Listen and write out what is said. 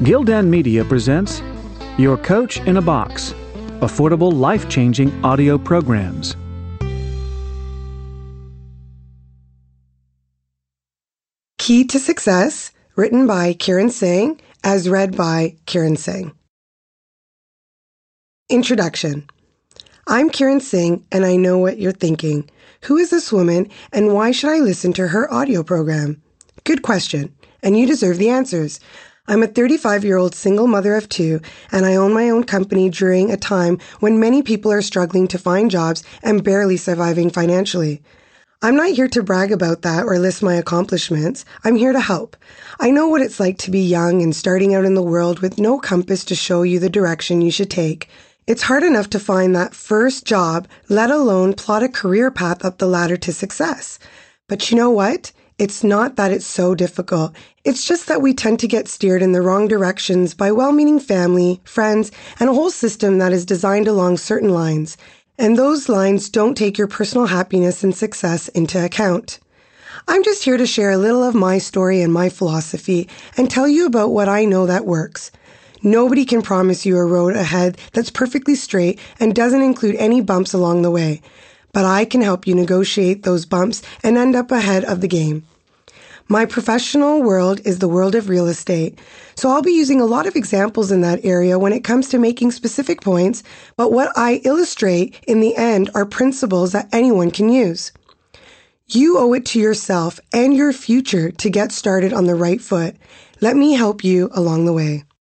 Gildan Media presents Your Coach in a Box, affordable life-changing audio programs. Key to Success, written by Kiran Singh, as read by Kiran Singh. Introduction. I'm Kiran Singh, and I know what you're thinking. Who is this woman, and why should I listen to her audio program? Good question, and you deserve the answers. I'm a 35-year-old single mother of two, and I own my own company during a time when many people are struggling to find jobs and barely surviving financially. I'm not here to brag about that or list my accomplishments. I'm here to help. I know what it's like to be young and starting out in the world with no compass to show you the direction you should take. It's hard enough to find that first job, let alone plot a career path up the ladder to success. But you know what? It's not that it's so difficult. It's just that we tend to get steered in the wrong directions by well-meaning family, friends, and a whole system that is designed along certain lines. And those lines don't take your personal happiness and success into account. I'm just here to share a little of my story and my philosophy and tell you about what I know that works. Nobody can promise you a road ahead that's perfectly straight and doesn't include any bumps along the way. But I can help you negotiate those bumps and end up ahead of the game. My professional world is the world of real estate, so I'll be using a lot of examples in that area when it comes to making specific points, but what I illustrate in the end are principles that anyone can use. You owe it to yourself and your future to get started on the right foot. Let me help you along the way.